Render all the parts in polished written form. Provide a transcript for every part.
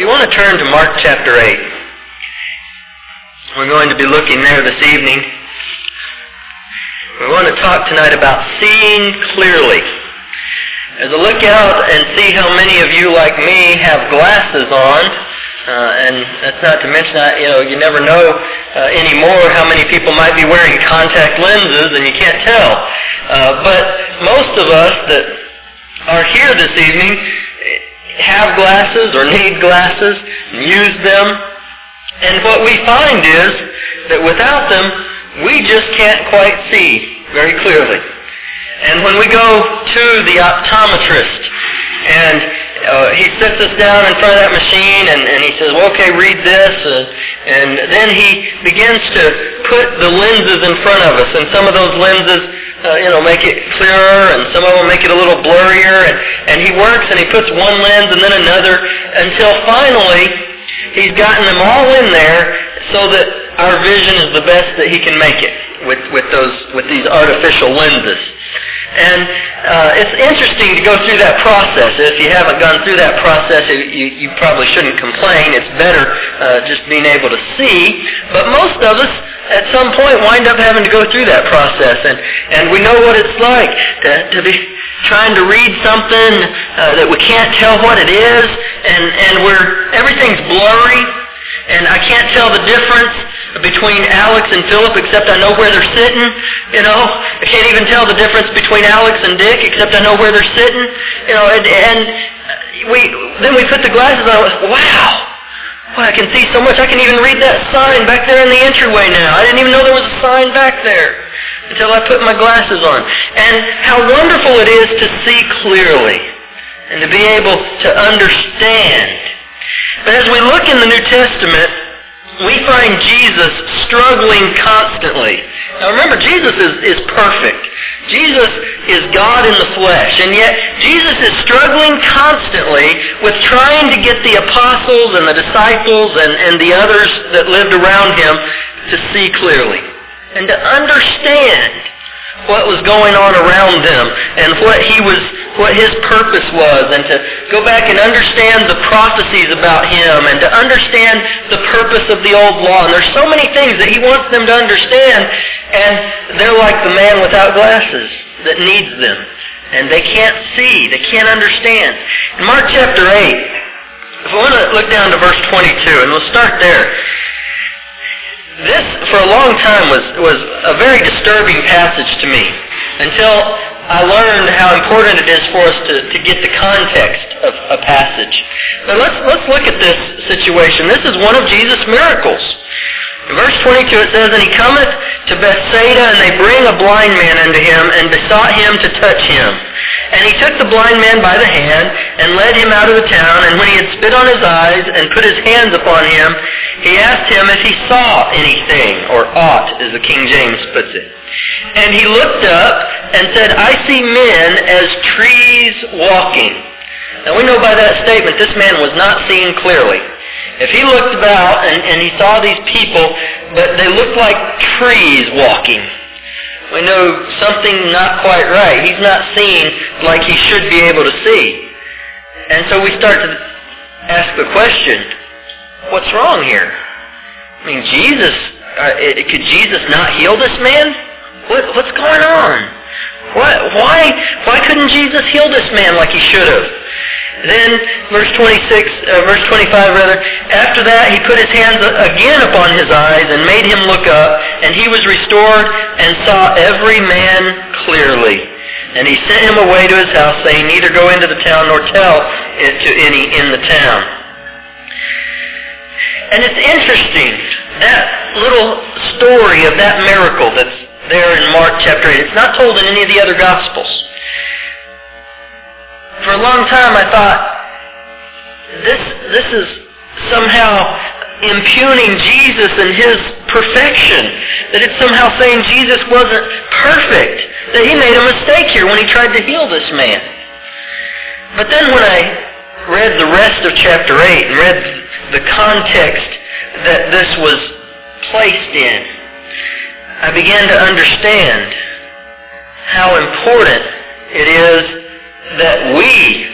want to turn to Mark chapter 8. We're going to be looking there this evening. We want to talk tonight about seeing clearly. As I look out and see how many of you, like me, have glasses on, and that's not to mention that, you never know anymore how many people might be wearing contact lenses, and you can't tell. But most of us that are here this evening have glasses or need glasses and use them. And what we find is that without them, we just can't quite see very clearly. And when we go to the optometrist and he sits us down in front of that machine and he says, well, okay, read this. And then he begins to put the lenses in front of us. And some of those lenses make it clearer, and some of them make it a little blurrier, and he works and he puts one lens and then another until finally he's gotten them all in there so that our vision is the best that he can make it with these artificial lenses. And it's interesting to go through that process. If you haven't gone through that process, you probably shouldn't complain. It's better just being able to see. But most of us at some point wind up having to go through that process. And we know what it's like to be trying to read something that we can't tell what it is, and everything's blurry, and I can't tell the difference between Alex and Philip except I know where they're sitting. I can't even tell the difference between Alex and Dick except I know where they're sitting. Then we put the glasses on. Wow. Boy, I can see so much. I can even read that sign back there in the entryway now. I didn't even know there was a sign back there until I put my glasses on. And how wonderful it is to see clearly and to be able to understand. But as we look in the New Testament, we find Jesus struggling constantly. Now remember, Jesus is perfect. Jesus is God in the flesh. And yet, Jesus is struggling constantly with trying to get the apostles and the disciples and the others that lived around him to see clearly and to understand what was going on around them and what his purpose was, and to go back and understand the prophecies about him and to understand the purpose of the old law. And there's so many things that he wants them to understand, and they're like the man without glasses that needs them. And they can't see, they can't understand. In Mark chapter 8, if we want to look down to verse 22, and we'll start there. This, for a long time, was a very disturbing passage to me until I learned how important it is for us to get the context of a passage. But let's look at this situation. This is one of Jesus' miracles. In verse 22 it says, "And he cometh to Bethsaida, and they bring a blind man unto him, and besought him to touch him. And he took the blind man by the hand, and led him out of the town, and when he had spit on his eyes, and put his hands upon him, he asked him if he saw anything, or aught, as the King James puts it. And he looked up, and said, I see men as trees walking." Now we know by that statement, this man was not seeing clearly. If he looked about and he saw these people, but they looked like trees walking, we know something not quite right. He's not seeing like he should be able to see. And so we start to ask the question, what's wrong here? I mean, could Jesus not heal this man? What's going on? Why couldn't Jesus heal this man like he should have? Then, verse 25 rather, after that he put his hands again upon his eyes and made him look up, and he was restored and saw every man clearly. And he sent him away to his house, saying, neither go into the town nor tell it to any in the town. And it's interesting, that little story of that miracle that's there in Mark chapter 8. It's not told in any of the other Gospels. For a long time I thought, this is somehow impugning Jesus and his perfection. That it's somehow saying Jesus wasn't perfect. That he made a mistake here when he tried to heal this man. But then when I read the rest of chapter 8 and read the context that this was placed in, I began to understand how important it is that we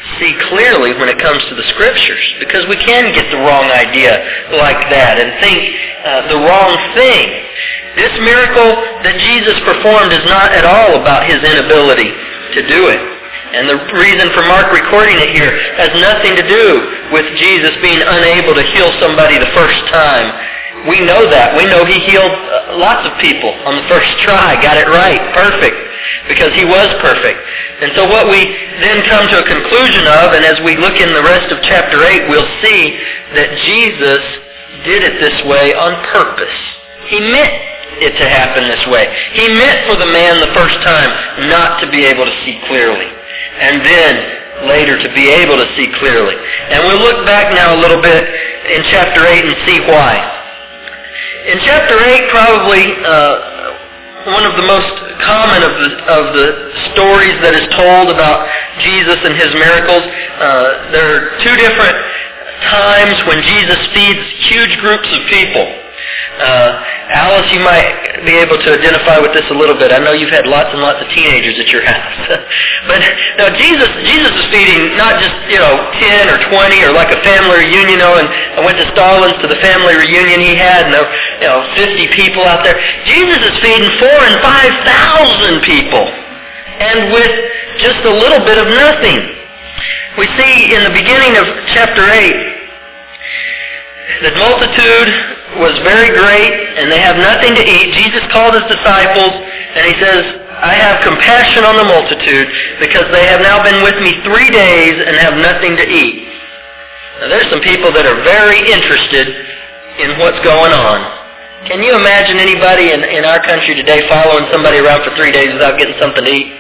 see clearly when it comes to the Scriptures, because we can get the wrong idea like that and think the wrong thing. This miracle that Jesus performed is not at all about his inability to do it. And the reason for Mark recording it here has nothing to do with Jesus being unable to heal somebody the first time. We know that. We know he healed lots of people on the first try, got it right, perfect, because he was perfect. And so what we then come to a conclusion of, and as we look in the rest of chapter 8, we'll see that Jesus did it this way on purpose. He meant it to happen this way. He meant for the man the first time not to be able to see clearly, and then later to be able to see clearly. And we'll look back now a little bit in chapter 8 and see why. In chapter 8, probably one of the most common of the stories that is told about Jesus and his miracles, there are two different times when Jesus feeds huge groups of people. Alice, you might be able to identify with this a little bit. I know you've had lots and lots of teenagers at your house. But no, Jesus is feeding not just 10 or 20 or like a family reunion. And I went to Stalin's to the family reunion he had, and there were 50 people out there. Jesus is feeding 4,000 and 5,000 people, and with just a little bit of nothing. We see in the beginning of chapter 8, the multitude was very great, and they have nothing to eat. Jesus called his disciples, and he says, I have compassion on the multitude, because they have now been with me 3 days and have nothing to eat. Now, there's some people that are very interested in what's going on. Can you imagine anybody in our country today following somebody around for 3 days without getting something to eat?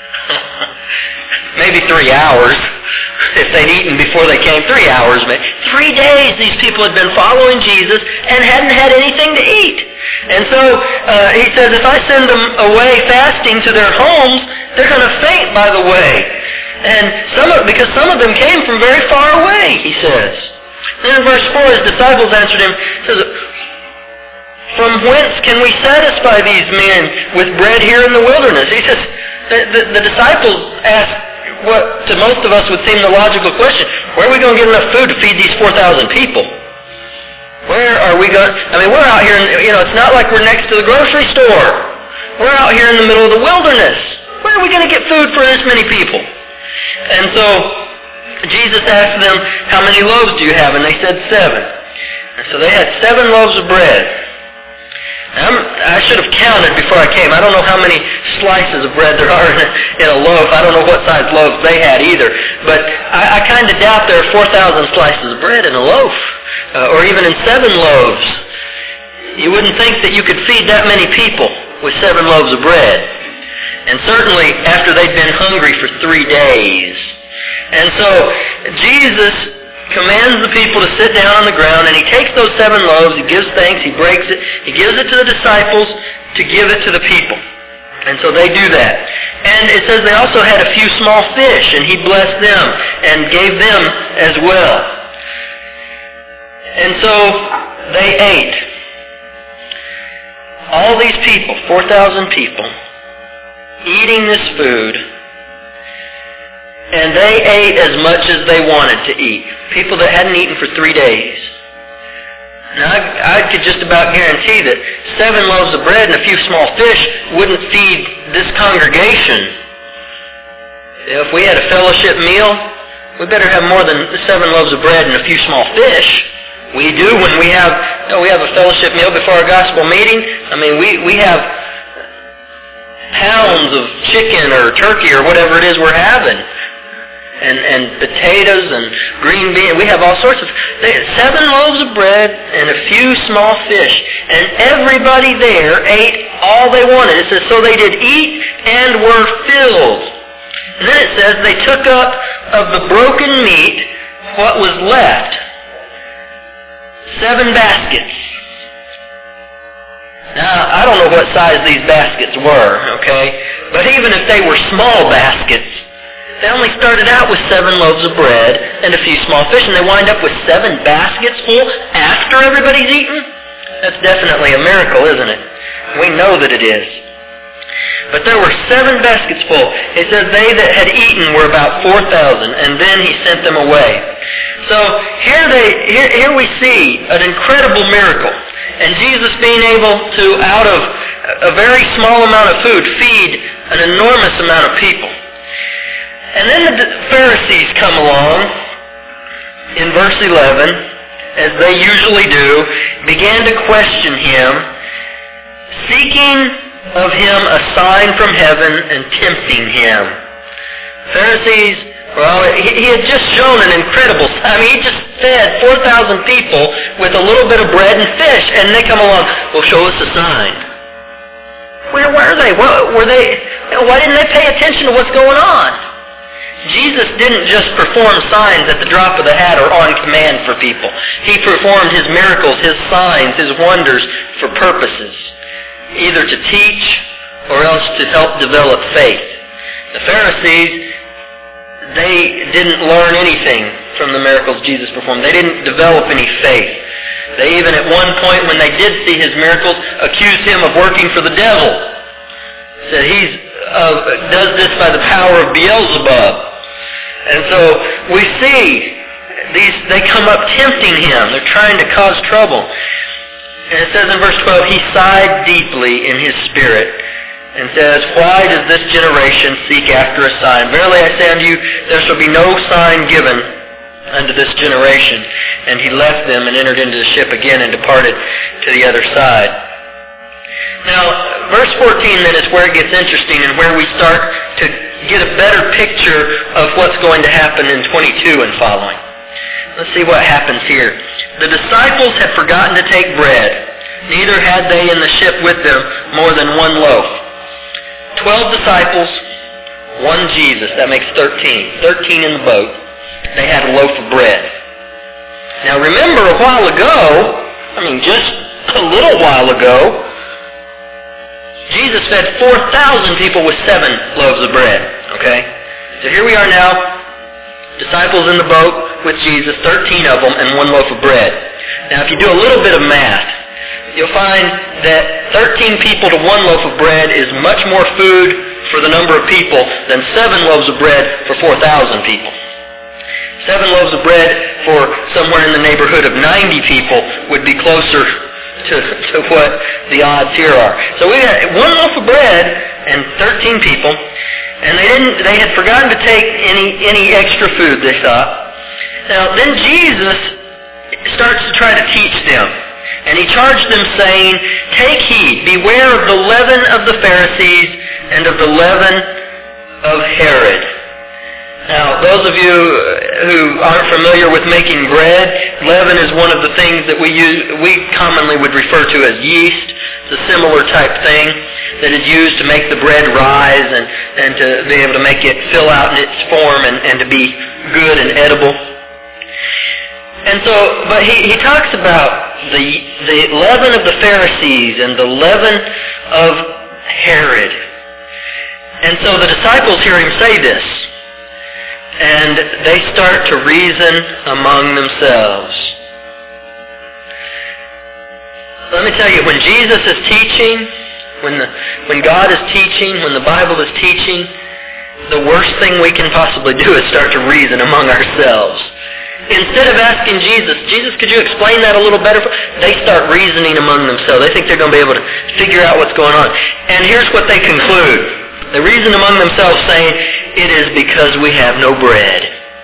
Maybe 3 hours. If they'd eaten before they came, 3 hours. 3 days these people had been following Jesus and hadn't had anything to eat. And so he says, if I send them away fasting to their homes, they're going to faint by the way. And because some of them came from very far away, he says. Then in verse 4, his disciples answered him, says, from whence can we satisfy these men with bread here in the wilderness? He says, the disciples asked what to most of us would seem the logical question. Where are we going to get enough food to feed these 4,000 people? Where are we going? We're out here, it's not like we're next to the grocery store. We're out here in the middle of the wilderness. Where are we going to get food for this many people? And so Jesus asked them, how many loaves do you have? And they said 7. And so they had 7 loaves of bread. I should have counted before I came. I don't know how many slices of bread there are in a loaf. I don't know what size loaves they had either. But I kind of doubt there are 4,000 slices of bread in a loaf, or even in 7 loaves. You wouldn't think that you could feed that many people with 7 loaves of bread. And certainly after they'd been hungry for 3 days. And so Jesus commands the people to sit down on the ground, and he takes those 7 loaves, he gives thanks, he breaks it, he gives it to the disciples to give it to the people. And so they do that. And it says they also had a few small fish, and he blessed them and gave them as well. And so they ate. All these people, 4,000 people, eating this food, and they ate as much as they wanted to eat. People that hadn't eaten for 3 days. Now, I could just about guarantee that 7 loaves of bread and a few small fish wouldn't feed this congregation. If we had a fellowship meal, we better have more than 7 loaves of bread and a few small fish. We do when we have a fellowship meal before our gospel meeting. We have pounds of chicken or turkey or whatever it is we're having. And potatoes and green beans. We have all sorts of... 7 loaves of bread and a few small fish. And everybody there ate all they wanted. It says, so they did eat and were filled. And then it says, they took up of the broken meat what was left. 7 baskets. Now, I don't know what size these baskets were, okay? But even if they were small baskets, they only started out with 7 loaves of bread and a few small fish, and they wind up with 7 baskets full after everybody's eaten? That's definitely a miracle, isn't it? We know that it is. But there were 7 baskets full. It says they that had eaten were about 4,000, and then he sent them away. So here we see an incredible miracle. And Jesus being able to, out of a very small amount of food, feed an enormous amount of people. And then the Pharisees come along in verse 11, as they usually do, began to question him, seeking of him a sign from heaven and tempting him. Pharisees, well, he had just shown an incredible, he just fed 4,000 people with a little bit of bread and fish, and they come along, well, show us a sign. Where were they? Why didn't they pay attention to what's going on? Jesus didn't just perform signs at the drop of the hat or on command for people. He performed his miracles, his signs, his wonders for purposes, either to teach or else to help develop faith. The Pharisees, they didn't learn anything from the miracles Jesus performed. They didn't develop any faith. They even at one point when they did see his miracles accused him of working for the devil. Said he does this by the power of Beelzebub. And so we see they come up tempting him. They're trying to cause trouble. And it says in verse 12, he sighed deeply in his spirit and says, why does this generation seek after a sign? Verily I say unto you, there shall be no sign given unto this generation. And he left them and entered into the ship again and departed to the other side. Now, verse 14 then is where it gets interesting and where we start to get a better picture of what's going to happen in 22 and following. Let's see what happens here. The disciples had forgotten to take bread, neither had they in the ship with them more than 1 loaf. 12 disciples, 1 Jesus, that makes 13. 13 in the boat. They had a loaf of bread. Now remember a while ago, just a little while ago, Jesus fed 4,000 people with 7 loaves of bread. Okay? So here we are now, disciples in the boat with Jesus, 13 of them, and 1 loaf of bread. Now if you do a little bit of math, you'll find that 13 people to 1 loaf of bread is much more food for the number of people than 7 loaves of bread for 4,000 people. 7 loaves of bread for somewhere in the neighborhood of 90 people would be closer to what the odds here are. So we got 1 loaf of bread and 13 people, and they had forgotten to take any extra food, they thought. Now then Jesus starts to try to teach them, and he charged them saying, take heed, beware of the leaven of the Pharisees and of the leaven of Herod. Now, those of you who aren't familiar with making bread, leaven is one of the things that we commonly would refer to as yeast. It's a similar type thing that is used to make the bread rise and to be able to make it fill out in its form and to be good and edible. And so, but he talks about the leaven of the Pharisees and the leaven of Herod. And so the disciples hear him say this. And they start to reason among themselves. Let me tell you, when Jesus is teaching, when God is teaching, when the Bible is teaching, the worst thing we can possibly do is start to reason among ourselves. Instead of asking Jesus, could you explain that a little better? They start reasoning among themselves. They think they're going to be able to figure out what's going on. And here's what they conclude. They reason among themselves saying, it is because we have no bread.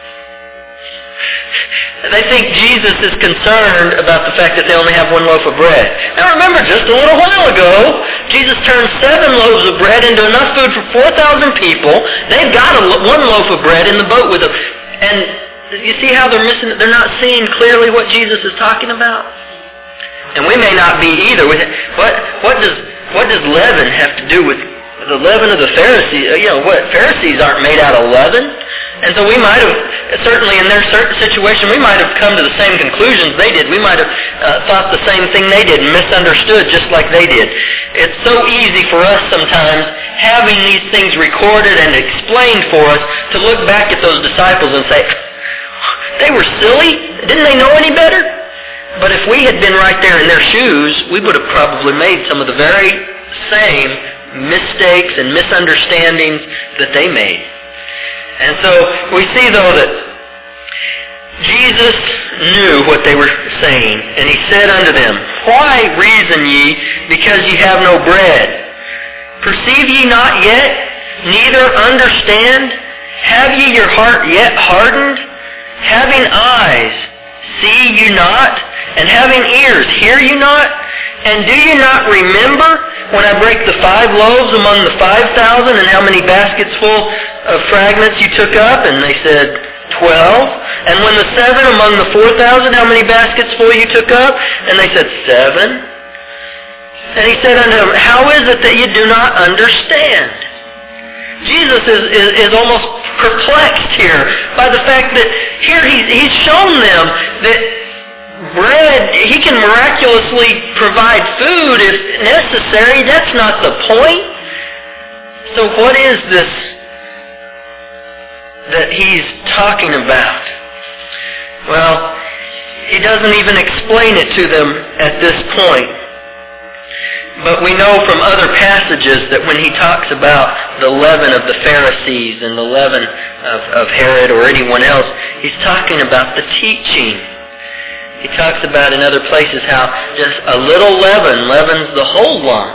They think Jesus is concerned about the fact that they only have 1 loaf of bread. Now remember, just a little while ago, Jesus turned 7 loaves of bread into enough food for 4,000 people. They've got 1 loaf of bread in the boat with them. And you see how they're not seeing clearly what Jesus is talking about? And we may not be either. What does leaven have to do with the leaven of the Pharisees? Pharisees aren't made out of leaven. And so we might have, certainly in their situation, we might have come to the same conclusions they did. We might have thought the same thing they did and misunderstood just like they did. It's so easy for us sometimes, having these things recorded and explained for us, to look back at those disciples and say, they were silly? Didn't they know any better? But if we had been right there in their shoes, we would have probably made some of the very same mistakes and misunderstandings that they made. And so we see, though, that Jesus knew what they were saying, and he said unto them, Why reason ye, because ye have no bread? Perceive ye not yet, neither understand? Have ye your heart yet hardened? Having eyes, see you not? And having ears, hear you not? And do you not remember when I break the 5 loaves among the 5,000, and how many baskets full of fragments you took up? And they said, 12. And when the 7 among the 4,000, how many baskets full you took up? And they said, 7. And he said unto them, How is it that you do not understand? Jesus is almost perplexed here by the fact that here he's shown them that bread, he can miraculously provide food if necessary. That's not the point. So what is this that he's talking about? Well, he doesn't even explain it to them at this point. But we know from other passages that when he talks about the leaven of the Pharisees and the leaven of Herod or anyone else, he's talking about the teaching. He talks about in other places how just a little leaven leavens the whole lump.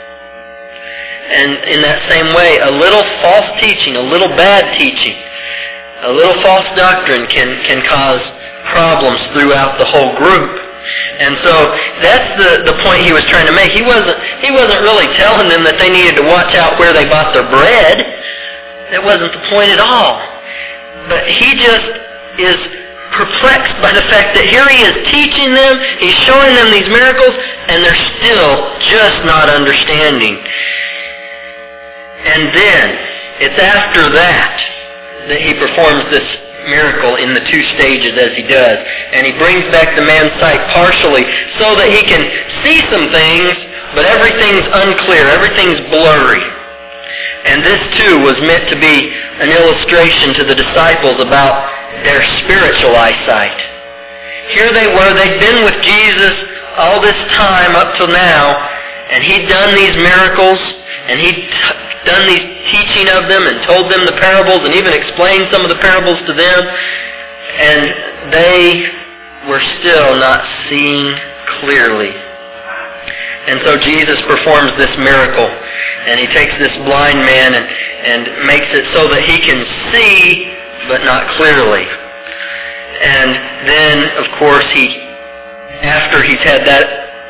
And in that same way, a little false teaching, a little bad teaching, a little false doctrine can cause problems throughout the whole group. And so that's the point he was trying to make. He wasn't really telling them that they needed to watch out where they bought their bread. That wasn't the point at all. But he just is perplexed by the fact that here he is teaching them, he's showing them these miracles, and they're still just not understanding. And then, it's after that he performs this miracle in the 2 stages as he does. And he brings back the man's sight partially so that he can see some things, but everything's unclear, everything's blurry. And this too was meant to be an illustration to the disciples about their spiritual eyesight. Here they were, they'd been with Jesus all this time up till now, and he'd done these miracles, and he'd done these teaching of them and told them the parables and even explained some of the parables to them, and they were still not seeing clearly. And so Jesus performs this miracle, and he takes this blind man and makes it so that he can see but not clearly. And then, of course, after he's had that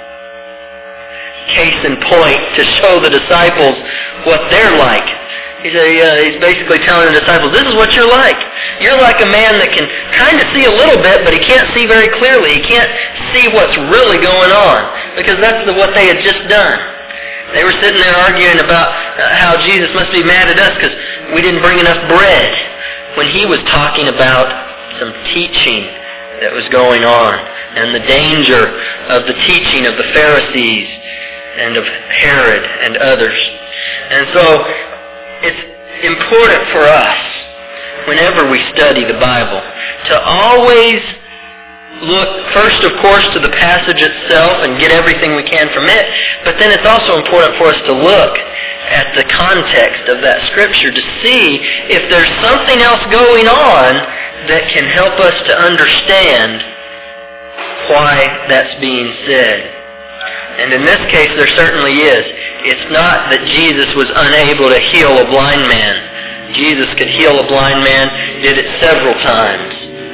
case in point to show the disciples what they're like, he's basically telling the disciples, this is what you're like. You're like a man that can kind of see a little bit, but he can't see very clearly. He can't see what's really going on, because that's what they had just done. They were sitting there arguing about how Jesus must be mad at us because we didn't bring enough bread, when he was talking about some teaching that was going on and the danger of the teaching of the Pharisees and of Herod and others. And so it's important for us, whenever we study the Bible, to always look first, of course, to the passage itself and get everything we can from it, but then it's also important for us to look at the context of that Scripture to see if there's something else going on that can help us to understand why that's being said. And in this case, there certainly is. It's not that Jesus was unable to heal a blind man. Jesus could heal a blind man, did it several times.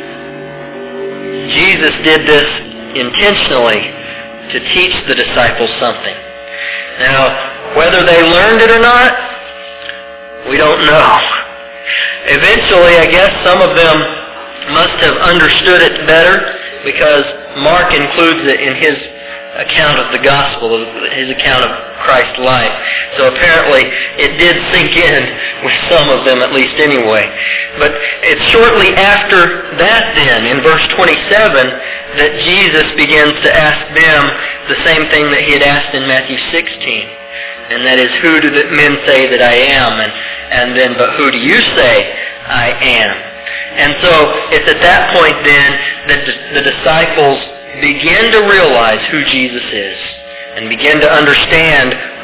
Jesus did this intentionally to teach the disciples something. Now, whether they learned it or not, we don't know. Eventually, I guess some of them must have understood it better, because Mark includes it in his account of the gospel, his account of Christ's life. So apparently it did sink in with some of them, at least anyway. But it's shortly after that then, in verse 27, that Jesus begins to ask them the same thing that he had asked in Matthew 16. And that is, who do the men say that I am? And then, but who do you say I am? And so it's at that point then that the disciples begin to realize who Jesus is and begin to understand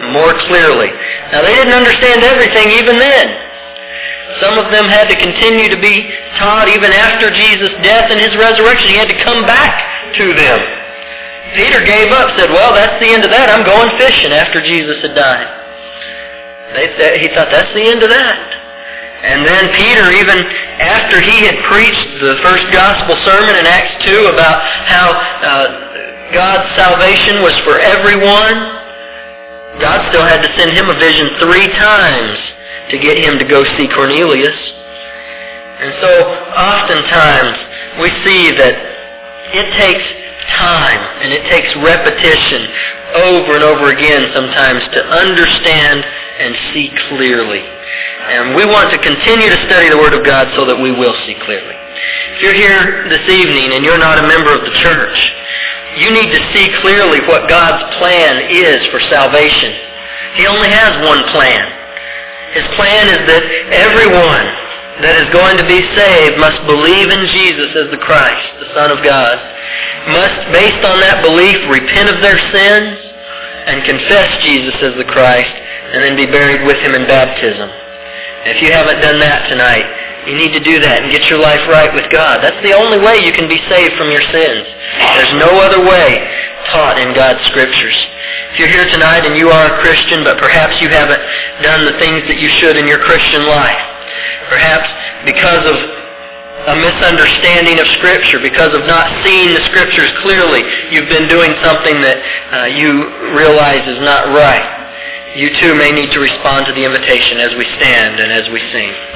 more clearly. Now, they didn't understand everything even then. Some of them had to continue to be taught even after Jesus' death and His resurrection. He had to come back to them. Peter gave up, said, well, that's the end of that. I'm going fishing after Jesus had died. He thought, that's the end of that. And then Peter, even after he had preached the first gospel sermon in Acts 2 about how God's salvation was for everyone, God still had to send him a vision 3 times to get him to go see Cornelius. And so oftentimes we see that it takes time and it takes repetition over and over again sometimes to understand and see clearly. And we want to continue to study the Word of God so that we will see clearly. If you're here this evening and you're not a member of the church, you need to see clearly what God's plan is for salvation. He only has one plan. His plan is that everyone that is going to be saved must believe in Jesus as the Christ, the Son of God, must, based on that belief, repent of their sins and confess Jesus as the Christ, and then be buried with Him in baptism. If you haven't done that tonight, you need to do that and get your life right with God. That's the only way you can be saved from your sins. There's no other way taught in God's Scriptures. If you're here tonight and you are a Christian, but perhaps you haven't done the things that you should in your Christian life, perhaps because of a misunderstanding of Scripture, because of not seeing the Scriptures clearly, you've been doing something that you realize is not right. You too may need to respond to the invitation as we stand and as we sing.